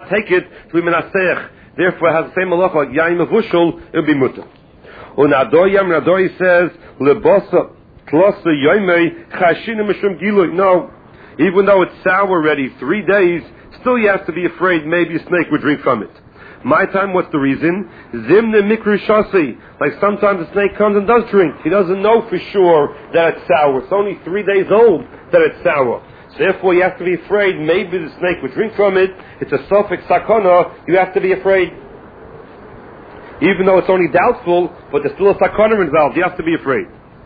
take it to be menaseach. Therefore, it has the same halacha like yain mevushul. It will be mutter. Nadoi says lebosa tlosa yoimei chashina mishum gilui. No, even though it's sour already 3 days, still you have to be afraid maybe a snake would drink from it. My time, what's the reason? Zimne mikru shasi. Like sometimes the snake comes and does drink. He doesn't know for sure that it's sour. It's only 3 days old that it's sour. So therefore you have to be afraid maybe the snake would drink from it. It's a suffix sakana. You have to be afraid. Even though it's only doubtful, but there's still a sakana involved. You have to be afraid.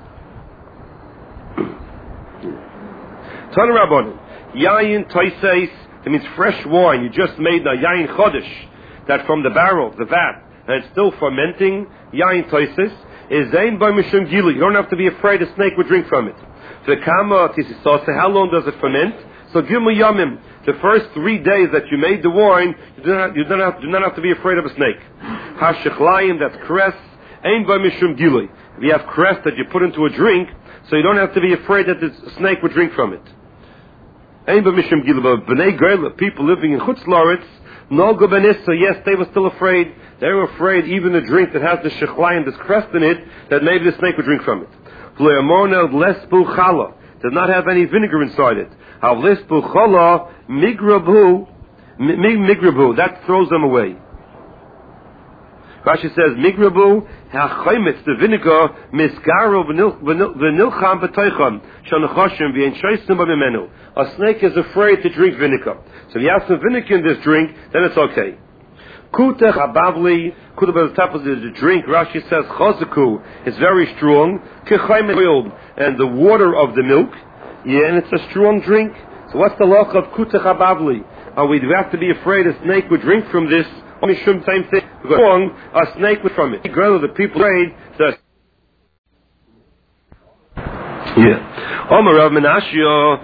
Tana Rabbanan. Yayin toises. It means fresh wine. You just made a yayin chodesh. That from the barrel, the vat, and it's still fermenting, yain toises, is zain by mishum gilu. You don't have to be afraid a snake would drink from it. So how long does it ferment? So gimu yamim. The first 3 days that you made the wine, you do not have to be afraid of a snake. Hashechlayim, that's cress, ain by mishum gilu. If you have cress that you put into a drink, so you don't have to be afraid that the snake would drink from it. Ain by mishum gilu. But b'nei gerla, people living in Chutz La'aretz, no Gobanissa, yes, they were still afraid. They were afraid even a drink that has the shechlayim, this crest in it, that maybe the snake would drink from it. Lesbu chala, does not have any vinegar inside it. Lesbu chala, migrabu, that throws them away. Rashi says, migrabu, ha'chaimitz, the vinegar, miskaro v'nilcham b'toicham, shanochoshim v'yen shoysim b'mimenu. A snake is afraid to drink vinegar. So if you have some vinegar in this drink, then it's okay. Kutech abavli, kutech abavli is the drink. Rashi says, chozaku, it's very strong. Kechaimet oil, and the water of the milk. Yeah, and it's a strong drink. So what's the law of kutech abavli? We do have to be afraid a snake would drink from this. Only same thing. Because a snake would from it. The people afraid that. Yeah. Omer Rav Menashio,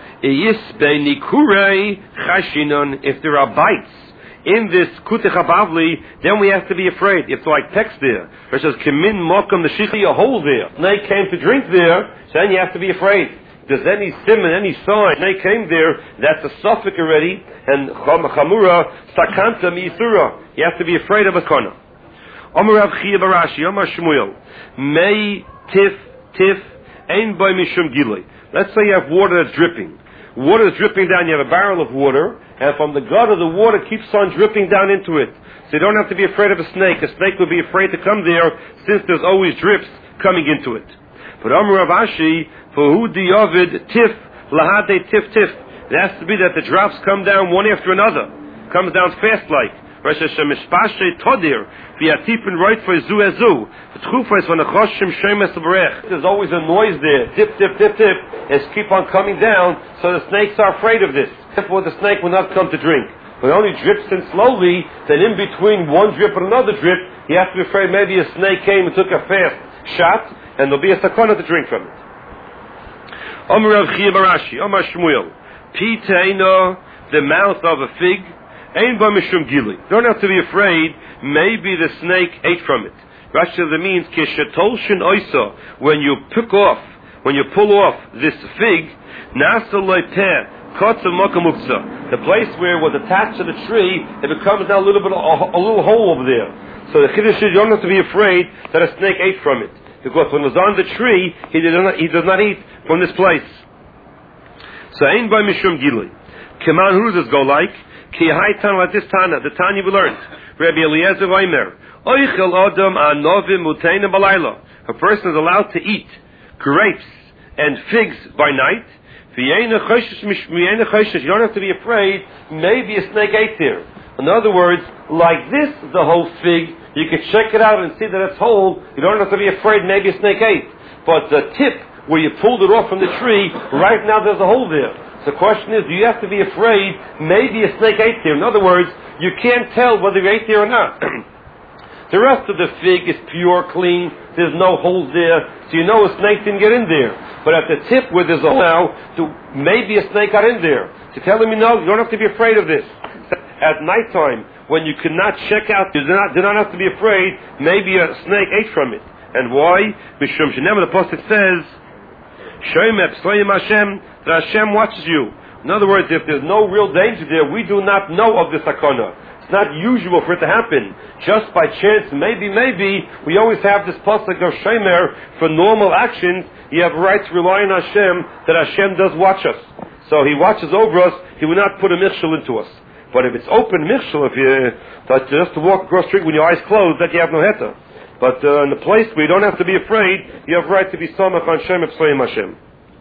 if there are bites in this kutech habavli, then we have to be afraid. You have to text there. It says, Kimin mokam the shichi, a hole there. Snake came to drink there, so then you have to be afraid. If there's any simon, any sign, snake came there, that's a suffix already, and chamura, sakanta mi'isura. You have to be afraid of a kona. Omer Rav Chia Barashi, Omer Shmuel, Mei tif, ein boy mishum gilui. Let's say you have water that's dripping. Water is dripping down. You have a barrel of water, and from the gutter, the water keeps on dripping down into it. So you don't have to be afraid of a snake. A snake would be afraid to come there, since there's always drips coming into it. But Amar Rav Ashi, for who diyovid tif lahade tif. It has to be that the drops come down one after another. Comes down fast like. There's always a noise there. Tip. It's keep on coming down, so the snakes are afraid of this. Therefore, the snake will not come to drink. When it only drips in slowly, then in between one drip and another drip, you have to be afraid maybe a snake came and took a fast shot, and there'll be a sakana to drink from it. Omer Rav Chia Barashi, Omer Shmuel, Piteino, the mouth of a fig, Ein ba mishum gili. Don't have to be afraid. Maybe the snake ate from it. Rashi says it means kishetolshin oisa. When you pull off this fig, nasa loiteh kotza makamuksa. The place where it was attached to the tree, it becomes now a little hole over there. So the chiddush is you don't have to be afraid that a snake ate from it, because when it was on the tree, he does not eat from this place. So ein ba mishum gili. Keman, who does this go like? Ki haitan like this Tana, the Tanya we learned. Rabbi Eliezer Oimer, Oichel Adam Anovim Muteina Balayla. A person is allowed to eat grapes and figs by night. You don't have to be afraid. Maybe a snake ate there. In other words, like this, the whole fig, you can check it out and see that it's whole. You don't have to be afraid. Maybe a snake ate. But the tip where you pulled it off from the tree, right now there's a hole there. So the question is, do you have to be afraid maybe a snake ate there? In other words, you can't tell whether you ate there or not. The rest of the fig is pure, clean, there's no holes there, so you know a snake didn't get in there. But at the tip where there's a hole now, maybe a snake got in there. So tell him, no, you don't have to be afraid of this. At nighttime, when you cannot check out, you do not have to be afraid, maybe a snake ate from it. And why? Mishum Shenem, the Apostle says, Shoymep, Soyim Hashem, that Hashem watches you. In other words, if there's no real danger there, we do not know of the sakana. not usual for it to happen. Just by chance, maybe, we always have this pasuk of Shemer for normal actions. You have a right to rely on Hashem, that Hashem does watch us. So He watches over us, He will not put a michshel into us. But if it's open michshel, if you just to walk across the street with your eyes closed, that you have no heta. But in the place where you don't have to be afraid, you have a right to be samach on Shem Epsayim Hashem.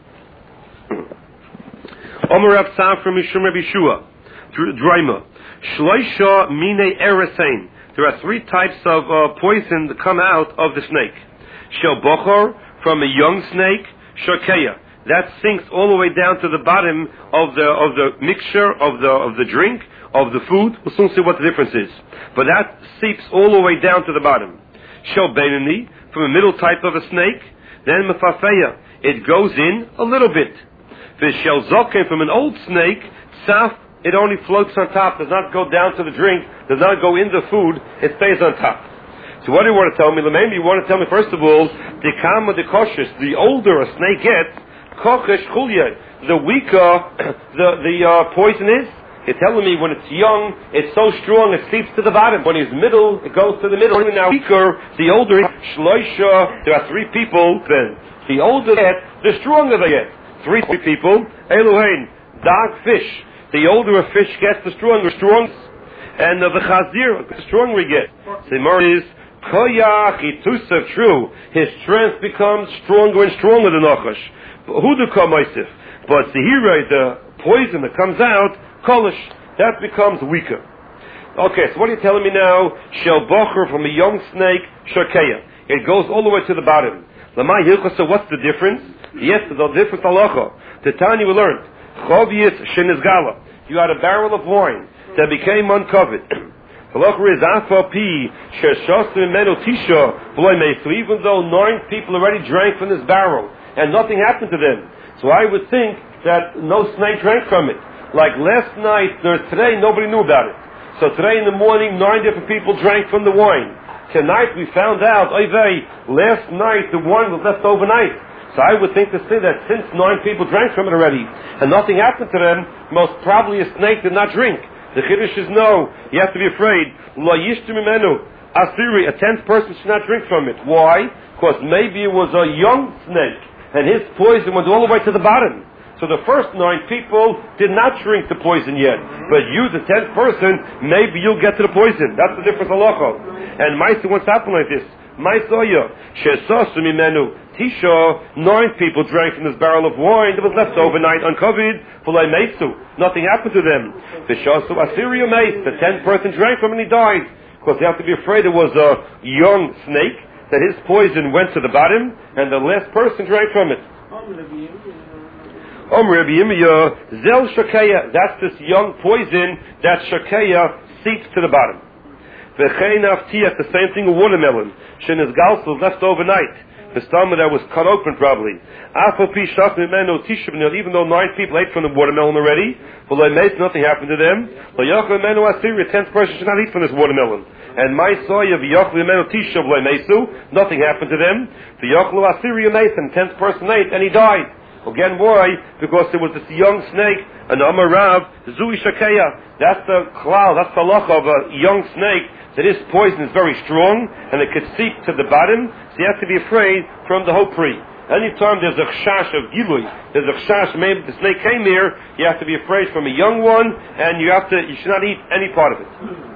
Omer Rav Tzafra Mishum Rabbi Yeshua Drima Shloisha Mine Eresein. There are 3 types of poison that come out of the snake. Shel Bochor, from a young snake. Shokeya, that sinks all the way down to the bottom of the mixture of the drink, of the food. We'll soon see what the difference is. But that seeps all the way down to the bottom. Shel Beinani, from a middle type of a snake. Then Mefafeya, it goes in a little bit. Shel Zoken, from an old snake. Tzaf, it only floats on top, does not go down to the drink, does not go in the food, it stays on top. So what do you want to tell me? Maybe you want to tell me, first of all, the kama de koshes, the older a snake gets, kochesh chulye, the weaker the poison is. You're telling me when it's young, it's so strong it seeps to the bottom. When it's middle, it goes to the middle. Now weaker, the older, shloisha, there are 3 people, then the older they get, the stronger they get. 3 people, Elohein, dark fish. The older a fish gets, the stronger. And the chazir, the stronger he gets. The more is, koyach itusav, true. His strength becomes stronger and stronger than Nachash. Who do kamaisif? But the poison that comes out, kolish, that becomes weaker. Okay, so what are you telling me now? Shel bocher, from a young snake, shokeya. It goes all the way to the bottom. Lamai hilcha, so what's the difference? Yes, the difference halacha. The Tanya we learned. Chovius shenizgala. You had a barrel of wine that became uncovered. Halacha is afapi sheshasim menu tisha v'loy meisu. Even though 9 people already drank from this barrel and nothing happened to them, so I would think that no snake drank from it. Like last night, today nobody knew about it. So today in the morning, 9 different people drank from the wine. Tonight we found out, last night the wine was left overnight. So I would think to say that since 9 people drank from it already and nothing happened to them, most probably a snake did not drink. The chiddush is no. You have to be afraid. Lo yishtu mimenu asiri, a 10th person should not drink from it. Why? Because maybe it was a young snake and his poison went all the way to the bottom. So the first 9 people did not drink the poison yet. But you, the 10th person, maybe you'll get to the poison. That's the difference halacha. And Maisa, what's happened like this? Maisoya, shesasu mimenu tisha, 9 people drank from this barrel of wine that was left overnight uncovered. Fulay meisu, nothing happened to them. The shasu asiria meis, the 10th person drank from it and he died. Because they have to be afraid it was a young snake, that his poison went to the bottom, and the last person drank from it. Rabbi Yirmiyah, zel shakeya, that's this young poison that shakeya seeps to the bottom. V'chein avtiach, the same thing with watermelon. Shenis galsel left overnight. The stomach that was cut open probably. Afapi shach mimenu tishabnil, even though 9 people ate from the watermelon already, nothing happened to them. L'yachal mimenu asiri, a 10th person should not eat from this watermelon. And my soya v'yachal mimenu tishav lo'mesu, nothing happened to them. V'yachal asiri and 10th person ate and he died. Again, why? Because there was this young snake, an Amarav, Zui Shakeya. That's the klal, that's the loch of a young snake, that his poison is very strong, and it could seep to the bottom, so you have to be afraid from the whole pre. Anytime there's a chash of gilui, there's a chash, maybe the snake came here, you have to be afraid from a young one, and you should not eat any part of it.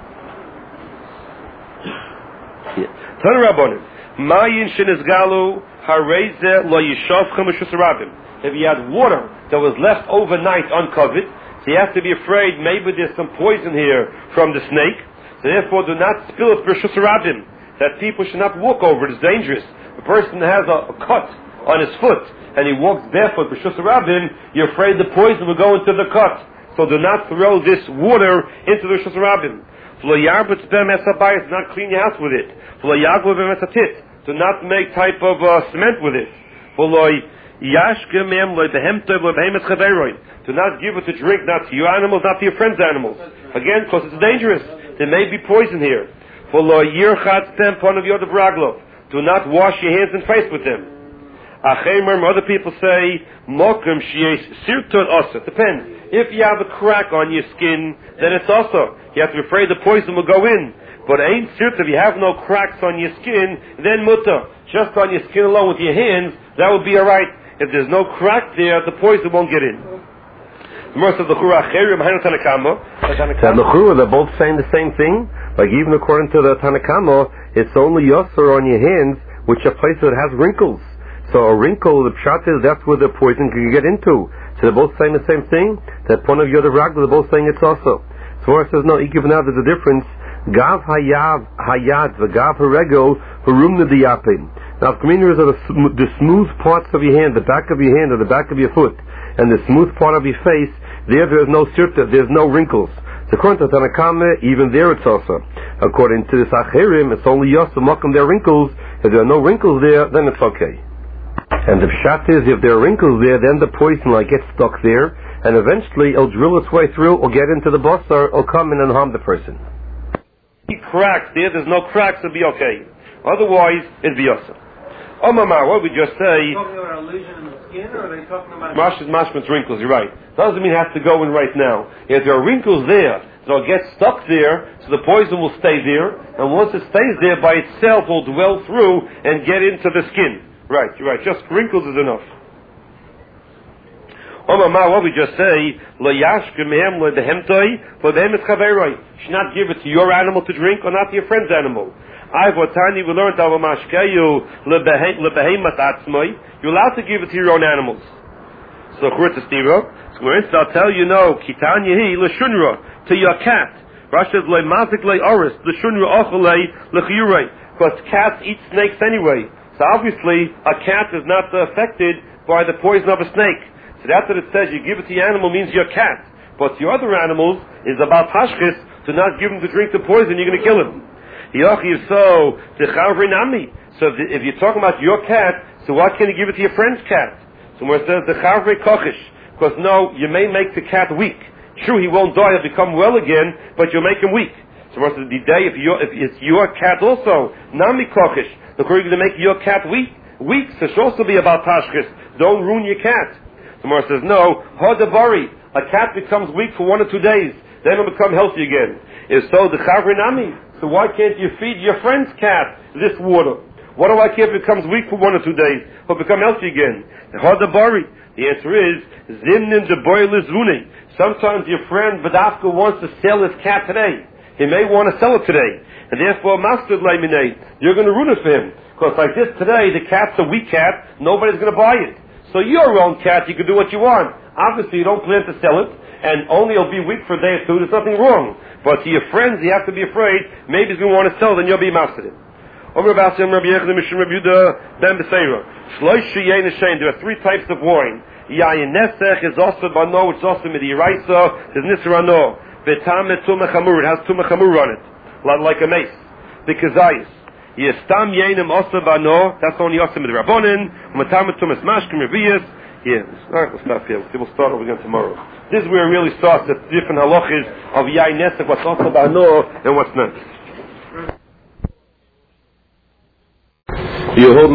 Tana Rabbanim, Mayin shenizgalu, hareze lo yishavchem u'shusarabim. If you had water that was left overnight uncovered, so you have to be afraid maybe there's some poison here from the snake. So therefore do not spill it for shusarabim, that people should not walk over it. It's dangerous. A person that has a cut on his foot and he walks barefoot for shusarabim, you're afraid the poison will go into the cut. So do not throw this water into the shusarabim. Do not clean your house with it. Do not make type of cement with it. Do not give it to drink, not to your animals, not to your friends' animals. Again, because it's dangerous. There may be poison here. Do not wash your hands and face with them. Other people say, mokum sheyesh sirtun also. Depends. If you have a crack on your skin, then it's also. You have to be afraid the poison will go in. But ain't sirtun, if you have no cracks on your skin, then mutter. Just on your skin alone with your hands, that would be alright. If there's no crack there, the poison won't get in. Most of the Chura Acherim, they're both saying the same thing. Like even according to the Tanakama, it's only Yosser on your hands, which are places that has wrinkles. So a wrinkle, the pshat is that's where the poison can get into. So they're both saying the same thing. That point of Yoda Ragla, they're both saying it's also. So Mora says no. Even now there's a difference. Gav hayad v'gav harego harumna diyapin. Now, Kamina is the smooth parts of your hand, the back of your hand or the back of your foot, and the smooth part of your face. There's no sirta, there's no wrinkles. So according to Tanakama, even there it's also. According to this Acherim, it's only Yosem Mokum there are wrinkles. If there are no wrinkles there, then it's okay. And the pshat is, if there are wrinkles there, then the poison gets stuck there, and eventually it'll drill its way through, or get into the basar, or come in and harm the person. Cracks there's no cracks, it'll be okay. Otherwise, it'll be Yosem. Omamar, what we just say? Are they talking about a lesion in the skin, or are they talking about mashman's wrinkles? You're right. Doesn't mean it has to go in right now. If there are wrinkles there, they'll get stuck there, so the poison will stay there, and once it stays there by itself, it will dwell through and get into the skin. Right, you're right. Just wrinkles is enough. Omamar, what we just say? Lo yashkem mehem lo behemtoi, lo behemet chaveroi. You should not give it to your animal to drink, or not to your friend's animal. We learned you're allowed to give it to your own animals. So I'll tell you no, to your cat. Because cats eat snakes anyway. So obviously a cat is not affected by the poison of a snake. So that's what it says, you give it to your animal means your cat. But your other animals is about hashchis, to not give him to drink the poison, you're going to kill him. So if you're talking about your cat, so why can't you give it to your friend's cat? So where it says the chavre kochish, because no, you may make the cat weak. True, he won't die; he'll become well again, but you'll make him weak. So where it says the day if it's your cat also, nami kochish, look, you're going to make your cat weak. So it should also be about tashkis. Don't ruin your cat. So where it says no, hodavari, a cat becomes weak for 1 or 2 days, then it'll become healthy again. If so, the chavre nami. So why can't you feed your friend's cat this water? What do I care if it becomes weak for 1 or 2 days? It'll become healthy again. The answer is, Zimnin de boilizvune. Sometimes your friend Badafka wants to sell his cat today. He may want to sell it today. And therefore, Master Laminate, you're going to ruin it for him. Because like this today, the cat's a weak cat, nobody's going to buy it. So your own cat, you can do what you want. Obviously, you don't plan to sell it, and only it'll be weak for a day or two, there's nothing wrong. But to your friends, you have to be afraid, maybe he's going to want to sell, then you'll be master. There are 3 types of wine. Yayin Nesech is also Bano, it's also Midiraisa, there's Nisrano. Betam Tumah Chamur, it has Tumah Chamur on it, like a mace. The Kazayis. Yestam Yainim also Bano, that's only also Midrabonin, Matam Tumas Mashkim Revius. Yeah, alright, we'll stop here. We'll start over again tomorrow. This is where it really starts the different halachas of Yayin Nesech, what's also Bano and what's not. You hold